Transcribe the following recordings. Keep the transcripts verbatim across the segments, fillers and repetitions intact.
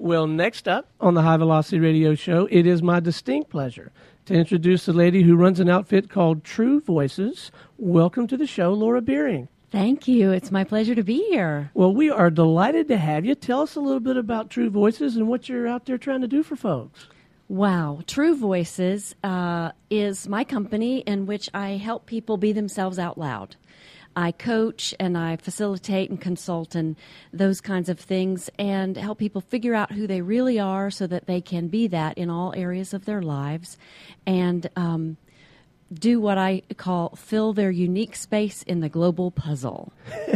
Well, next up on the High Velocity Radio Show, it is my distinct pleasure to introduce the lady who runs an outfit called True Voices. Welcome to the show, Laura Beering. Thank you. It's my pleasure to be here. Well, we are delighted to have you. Tell us a little bit about True Voices and what you're out there trying to do for folks. Wow. True Voices uh, is my company in which I help people be themselves out loud. I coach and I facilitate and consult and those kinds of things and help people figure out who they really are so that they can be that in all areas of their lives and um, do what I call fill their unique space in the global puzzle.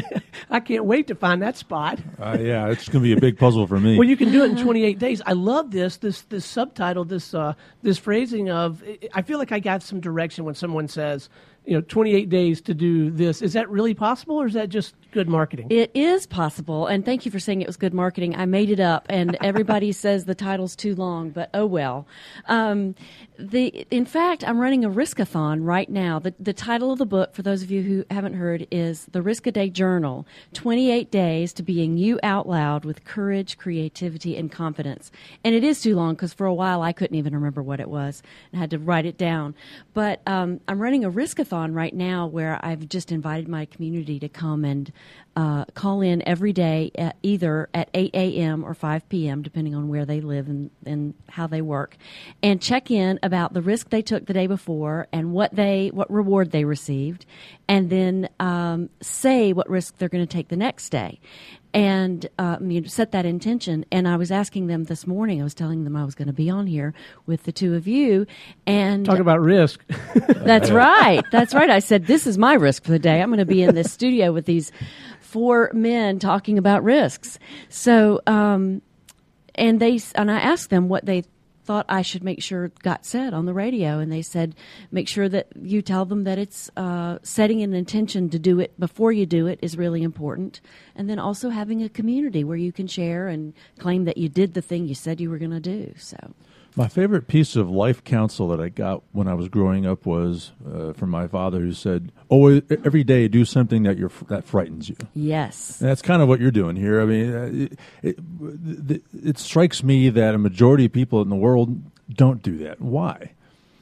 I can't wait to find that spot. Uh, yeah, it's going to be a big puzzle for me. Well, you can do it in twenty-eight days. I love this, this, this subtitle, this, uh, this phrasing of, I feel like I got some direction when someone says, you know, twenty-eight days to do this. Is that really possible, or is that just good marketing? It is possible, and thank you for saying it was good marketing. I made it up, and everybody says the title's too long, but oh well. Um, the in fact, I'm running a Risk-a-thon right now. The, the title of the book, for those of you who haven't heard, is The Risk-a-Day Journal, twenty-eight Days to Being You Out Loud with Courage, Creativity, and Confidence. And it is too long because for a while I couldn't even remember what it was and had to write it down. But um, I'm running a Risk-a-thon right now where I've just invited my community to come and uh, call in every day at either at eight a.m. or five p.m., depending on where they live and, and how they work, and check in about the risk they took the day before and what they what reward they received, and then um, say what risk they're going to take the next day. And uh, you know, set that intention. And I was asking them this morning, I was telling them I was going to be on here with the two of you. And talk about risk. That's right. That's right. I said, this is my risk for the day. I'm going to be in this studio with these four men talking about risks. So, um, and they, and I asked them what they thought I should make sure got said on the radio, and they said make sure that you tell them that it's uh, setting an intention to do it before you do it is really important, and then also having a community where you can share and claim that you did the thing you said you were going to do. So my favorite piece of life counsel that I got when I was growing up was uh, from my father, who said, "Always, every day, do something that you're that frightens you." Yes, and that's kind of what you're doing here. I mean, it, it, it, it strikes me that a majority of people in the world don't do that. Why?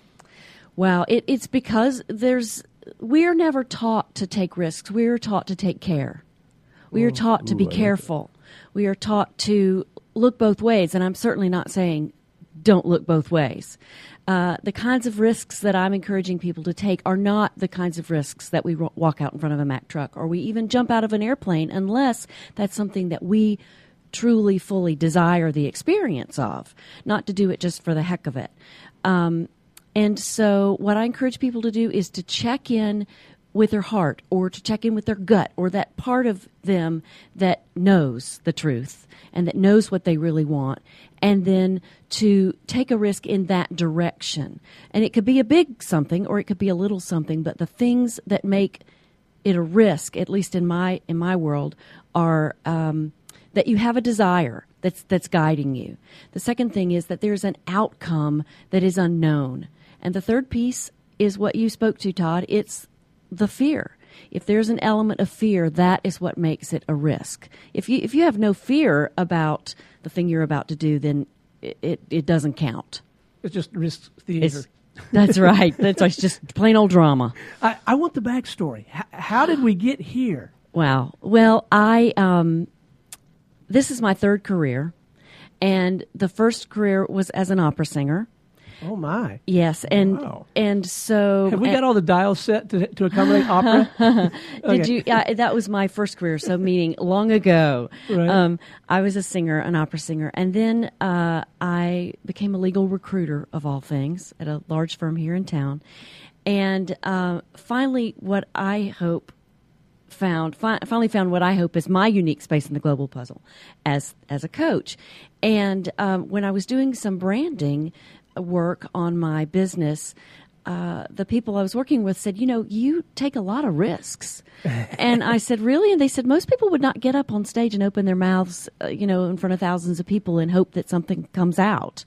Well, it, it's because there's we're never taught to take risks. We're taught to take care. We are taught to Ooh, be I like careful. We are taught to look both ways, and I'm certainly not saying don't look both ways. Uh, the kinds of risks that I'm encouraging people to take are not the kinds of risks that we ro- walk out in front of a Mack truck or we even jump out of an airplane unless that's something that we truly, fully desire the experience of, not to do it just for the heck of it. Um, and so what I encourage people to do is to check in with their heart or to check in with their gut or that part of them that knows the truth and that knows what they really want, and then to take a risk in that direction. And it could be a big something or it could be a little something, but the things that make it a risk, at least in my in my world, are um, that you have a desire that's that's guiding you. The second thing is that there's an outcome that is unknown. And the third piece is what you spoke to, Todd. It's the fear. If there's an element of fear, that is what makes it a risk. If you if you have no fear about the thing you're about to do, then it, it, it doesn't count. It's just risk theater. It's, that's right. That's it's just plain old drama. I, I want the backstory. H- how did we get here? Wow. Well, I um, this is my third career, and the first career was as an opera singer. Oh my! Yes, and Wow. and so Have we and, got all the dials set to to accommodate opera? Did Okay. you? Uh, that was my first career. So, meaning long ago, Right. um, I was a singer, an opera singer, and then uh, I became a legal recruiter of all things at a large firm here in town. And uh, finally, what I hope found fi- finally found what I hope is my unique space in the global puzzle as as a coach. And um, when I was doing some branding work on my business, uh, the people I was working with said, you know, you take a lot of risks. And I said, really? And they said, most people would not get up on stage and open their mouths, uh, you know, in front of thousands of people and hope that something comes out.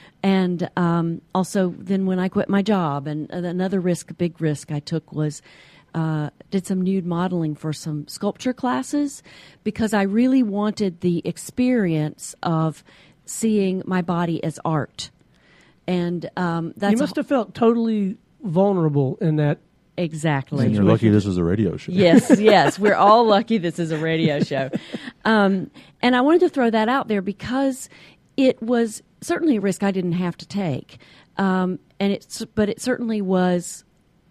And um, also then when I quit my job, and another risk, a big risk I took was uh, did some nude modeling for some sculpture classes because I really wanted the experience of seeing my body as art. And um, that's you must have felt totally vulnerable in that. Exactly. And you're lucky this is a radio show. Yes, yes. We're all lucky this is a radio show. Um, and I wanted to throw that out there because it was certainly a risk I didn't have to take. Um, and it's, but it certainly was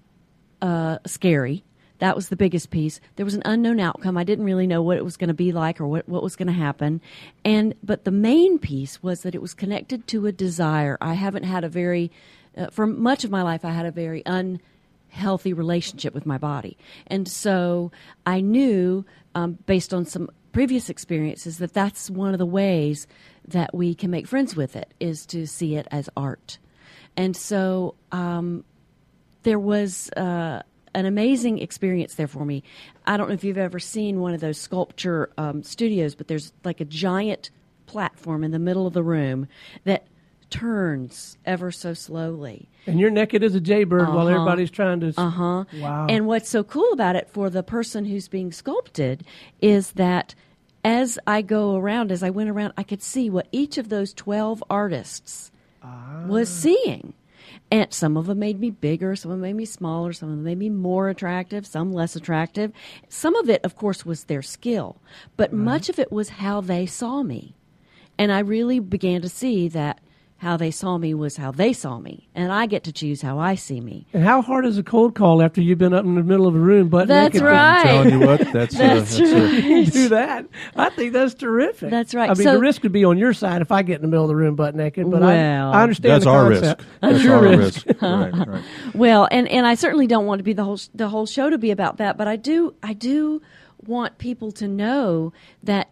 uh, scary. That was the biggest piece. There was an unknown outcome. I didn't really know what it was going to be like or what, what was going to happen. And but the main piece was that it was connected to a desire. I haven't had a very, uh, for much of my life, I had a very unhealthy relationship with my body. And so I knew, um, based on some previous experiences, that that's one of the ways that we can make friends with it, is to see it as art. And so um, there was... Uh, an amazing experience there for me. I don't know if you've ever seen one of those sculpture um, studios, but there's like a giant platform in the middle of the room that turns ever so slowly. And you're naked as a jaybird uh-huh. while everybody's trying to... Uh-huh. Wow. And what's so cool about it for the person who's being sculpted is that as I go around, as I went around, I could see what each of those twelve artists ah. was seeing. And some of them made me bigger, some of them made me smaller, some of them made me more attractive, some less attractive. Some of it, of course, was their skill, but right. much of it was how they saw me. And I really began to see that how they saw me was how they saw me, and I get to choose how I see me. And how hard is a cold call after you've been up in the middle of a room butt that's naked? Right. I'm telling you what, that's, that's, uh, that's right. You do that. I think that's terrific. That's right. I mean, so, the risk would be on your side if I get in the middle of the room butt naked, but well, I, I understand that's the our concept. risk. That's, that's your our risk. risk. Right, right. Well, and, and I certainly don't want to be the whole the whole show to be about that, but I do I do want people to know that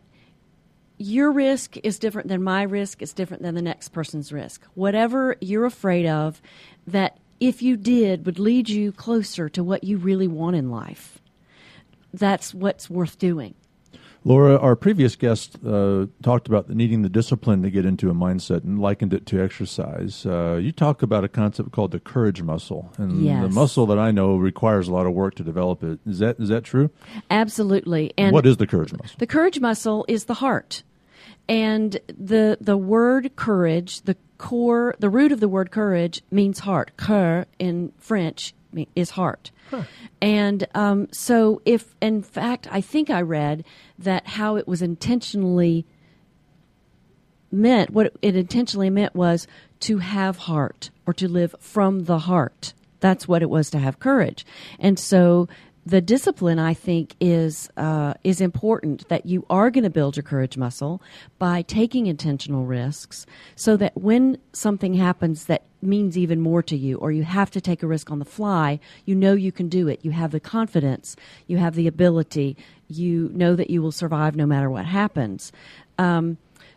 your risk is different than my risk, is different than the next person's risk. Whatever you're afraid of, that if you did, would lead you closer to what you really want in life. That's what's worth doing. Laura, our previous guest uh, talked about needing the discipline to get into a mindset and likened it to exercise. Uh, you talk about a concept called the courage muscle, and yes. the muscle that I know requires a lot of work to develop it. Is that is that true? Absolutely. And what is the courage muscle? The courage muscle is the heart. And the the word courage, the core, the root of the word courage means heart. Cœur in French is heart. Huh. And um, so if, in fact, I think I read that how it was intentionally meant, what it intentionally meant was to have heart or to live from the heart. That's what it was to have courage. And so the discipline, I think, is uh, is important, that you are going to build your courage muscle by taking intentional risks so that when something happens that means even more to you, or you have to take a risk on the fly, you know you can do it. You have the confidence. You have the ability. You know that you will survive no matter what happens. Um,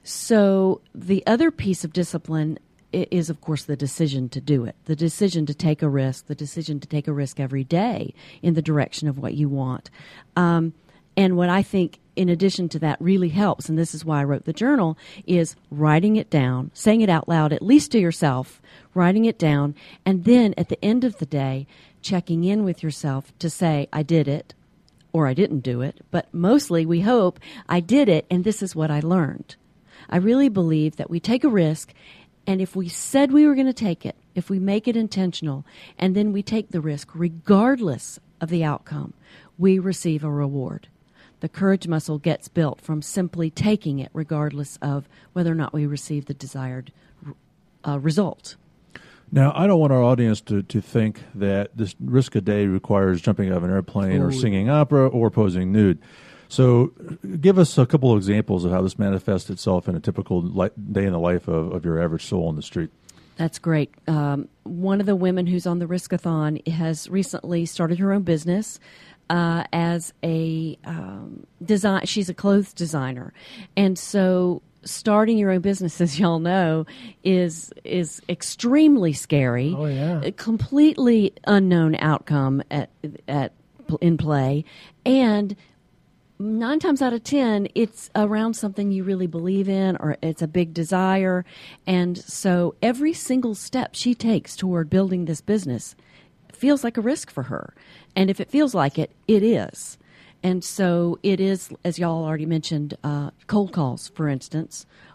so the other piece of discipline is, of course, the decision to do it, the decision to take a risk, the decision to take a risk every day in the direction of what you want. Um, and what I think, in addition to that, really helps, and this is why I wrote the journal, is writing it down, saying it out loud, at least to yourself, writing it down, and then at the end of the day, checking in with yourself to say, I did it, or I didn't do it, but mostly we hope I did it, and this is what I learned. I really believe that we take a risk, and if we said we were going to take it, if we make it intentional, and then we take the risk regardless of the outcome, we receive a reward. The courage muscle gets built from simply taking it regardless of whether or not we receive the desired uh, result. Now, I don't want our audience to, to think that this risk a day requires jumping out of an airplane Ooh. or singing opera or posing nude. So give us a couple of examples of how this manifests itself in a typical li- day in the life of, of your average soul on the street. That's great. Um, one of the women who's on the Riskathon has recently started her own business uh, as a um, design. She's a clothes designer. And so starting your own business, as y'all know, is is extremely scary. Oh, yeah. A completely unknown outcome at at in play. And nine times out of ten, it's around something you really believe in, or it's a big desire. And so every single step she takes toward building this business feels like a risk for her. And if it feels like it, it is. And so it is, as y'all already mentioned, uh, cold calls, for instance,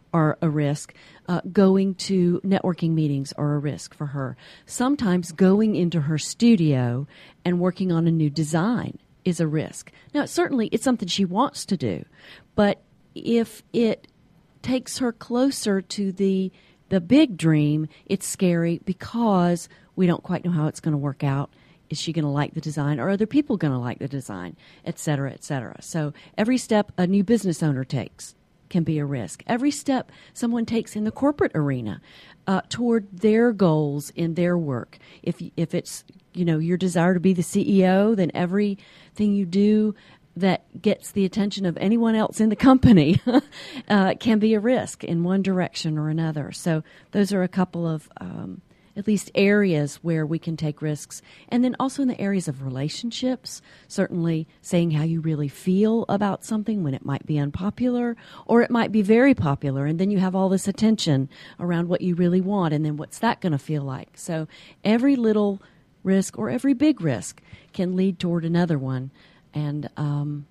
are a risk. Uh, going to networking meetings are a risk for her. Sometimes going into her studio and working on a new design is a risk. Now, certainly it's something she wants to do, but if it takes her closer to the the big dream, it's scary because we don't quite know how it's going to work out. Is she going to like the design? Are other people going to like the design, et cetera, et cetera? So every step a new business owner takes can be a risk. Every step someone takes in the corporate arena uh, toward their goals in their work. If if it's, you know, your desire to be the C E O, then everything you do that gets the attention of anyone else in the company uh, can be a risk in one direction or another. So those are a couple of um, at least areas where we can take risks. And then also in the areas of relationships, certainly saying how you really feel about something when it might be unpopular or it might be very popular. And then you have all this attention around what you really want. And then what's that going to feel like? So every little risk or every big risk can lead toward another one and um,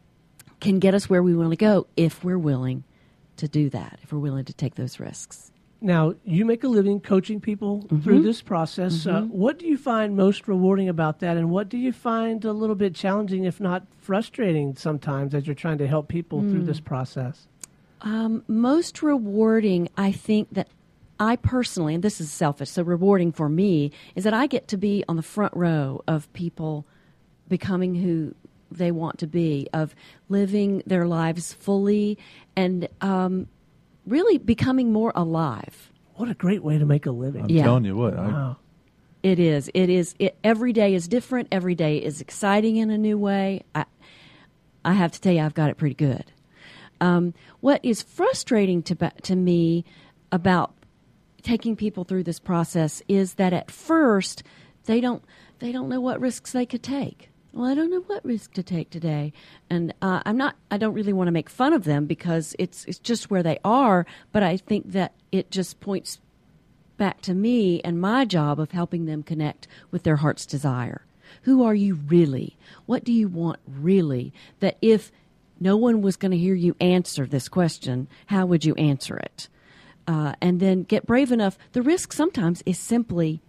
can get us where we want to go if we're willing to do that, if we're willing to take those risks. Now, you make a living coaching people mm-hmm. through this process. Mm-hmm. Uh, what do you find most rewarding about that, and what do you find a little bit challenging, if not frustrating sometimes, as you're trying to help people mm. through this process? Um, most rewarding, I think that I personally, and this is selfish, so rewarding for me, is that I get to be on the front row of people becoming who they want to be, of living their lives fully and um, really becoming more alive. What a great way to make a living. I'm yeah. telling you what. Wow. I, it is. It is. It, every day is different. Every day is exciting in a new way. I, I have to tell you, I've got it pretty good. Um, what is frustrating to, to me about taking people through this process is that at first they don't they don't know what risks they could take. Well, I don't know what risk to take today, and uh, I'm not. I don't really want to make fun of them because it's it's just where they are. But I think that it just points back to me and my job of helping them connect with their heart's desire. Who are you really? What do you want really? That if no one was going to hear you answer this question, how would you answer it? Uh, and then get brave enough. The risk sometimes is simply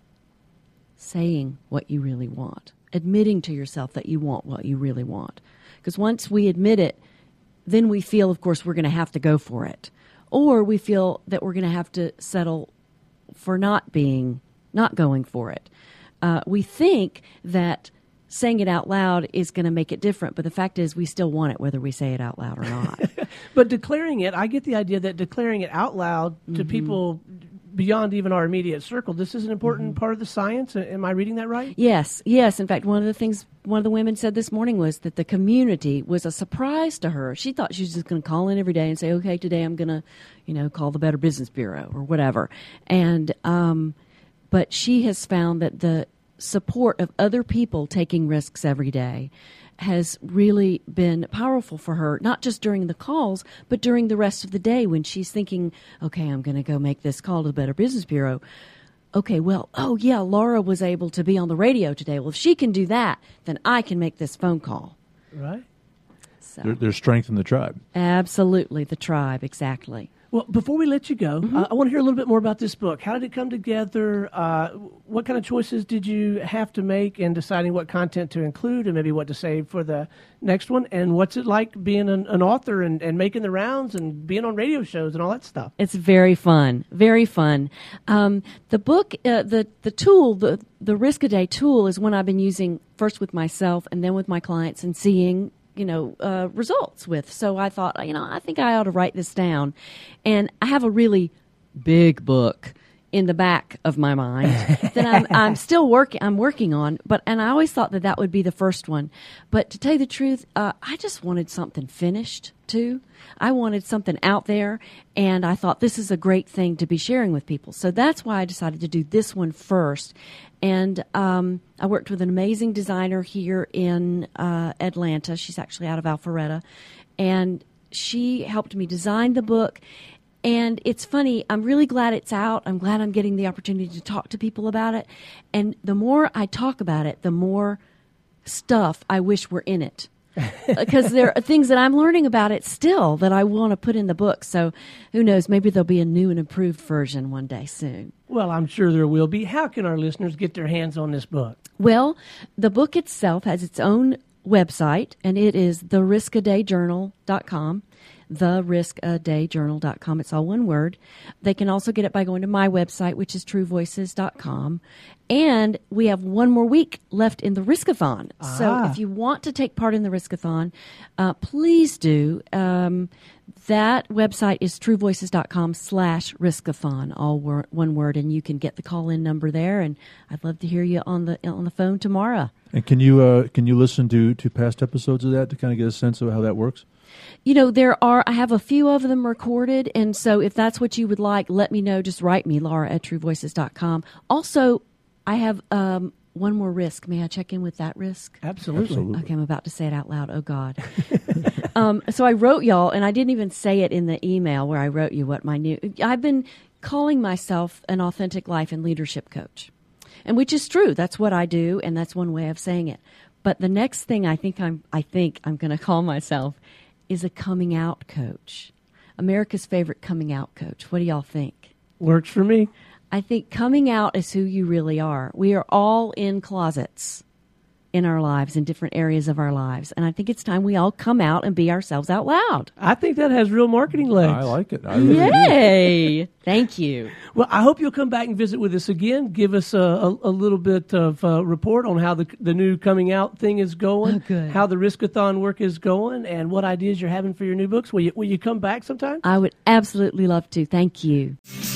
saying what you really want. Admitting to yourself that you want what you really want. Because once we admit it, then we feel, of course, we're going to have to go for it. Or we feel that we're going to have to settle for not being, not going for it. Uh, we think that saying it out loud is going to make it different, but the fact is we still want it whether we say it out loud or not. But declaring it, I get the idea that declaring it out loud to mm-hmm. people beyond even our immediate circle, this is an important mm-hmm. part of the science. Am I reading that right? Yes, yes. In fact, one of the things one of the women said this morning was that the community was a surprise to her. She thought she was just going to call in every day and say, okay, today I'm going to, you know, call the Better Business Bureau or whatever. And, um, but she has found that the support of other people taking risks every day has really been powerful for her, not just during the calls, but during the rest of the day when she's thinking, okay, I'm going to go make this call to the Better Business Bureau. Okay, well, oh, yeah, Laura was able to be on the radio today. Well, if she can do that, then I can make this phone call. Right. So. there, there's strength in the tribe. Absolutely, the tribe, exactly. Well, before we let you go, Mm-hmm. uh, I want to hear a little bit more about this book. How did it come together? Uh, what kind of choices did you have to make in deciding what content to include and maybe what to save for the next one? And what's it like being an, an author and, and making the rounds and being on radio shows and all that stuff? It's very fun, very fun. Um, the book, uh, the the tool, the the Risk-A-Day tool is one I've been using first with myself and then with my clients and seeing you know, uh, results with. So I thought, you know, I think I ought to write this down. And I have a really big book in the back of my mind that I'm, I'm still working, I'm working on, but, and I always thought that that would be the first one. But to tell you the truth, uh, I just wanted something finished too. I wanted something out there, and I thought this is a great thing to be sharing with people. So that's why I decided to do this one first. And um, I worked with an amazing designer here in uh, Atlanta. She's actually out of Alpharetta. And she helped me design the book. And it's funny, I'm really glad it's out. I'm glad I'm getting the opportunity to talk to people about it. And the more I talk about it, the more stuff I wish were in it. because there are things that I'm learning about it still that I want to put in the book. So who knows, maybe there'll be a new and improved version one day soon. Well, I'm sure there will be. How can our listeners get their hands on this book? Well, the book itself has its own website, and it is the risk a day journal dot com. the risk a day journal dot com. It's all one word. They can also get it by going to my website, which is true voices dot com. And we have one more week left in the Riskathon. Ah. So if you want to take part in the Riskathon, uh, please do. Um, that website is true voices dot com slash Riskathon, all wor- one word, and you can get the call-in number there. And I'd love to hear you on the on the phone tomorrow. And can you uh, can you listen to, to past episodes of that to kind of get a sense of how that works? You know, there are, I have a few of them recorded, and so if that's what you would like, let me know. Just write me, Laura at true voices dot com. Also, I have um, one more risk. May I check in with that risk? Absolutely. Absolutely. Okay, I'm about to say it out loud. Oh, God. um, so I wrote y'all, and I didn't even say it in the email where I wrote you what my new, I've been calling myself an authentic life and leadership coach, and which is true. That's what I do, and that's one way of saying it. But the next thing I think I'm, I think I'm going to call myself is a coming out coach. America's favorite coming out coach. What do y'all think? Works for me. I think coming out is who you really are. We are all in closets in our lives, in different areas of our lives. And I think it's time we all come out and be ourselves out loud. I think that has real marketing legs. I like it. I really do. Yay! Thank you. Well, I hope you'll come back and visit with us again. Give us a, a, a little bit of uh, report on how the the new coming out thing is going, Oh, good. how the Riskathon work is going, and what ideas you're having for your new books. Will you, will you come back sometime? I would absolutely love to. Thank you.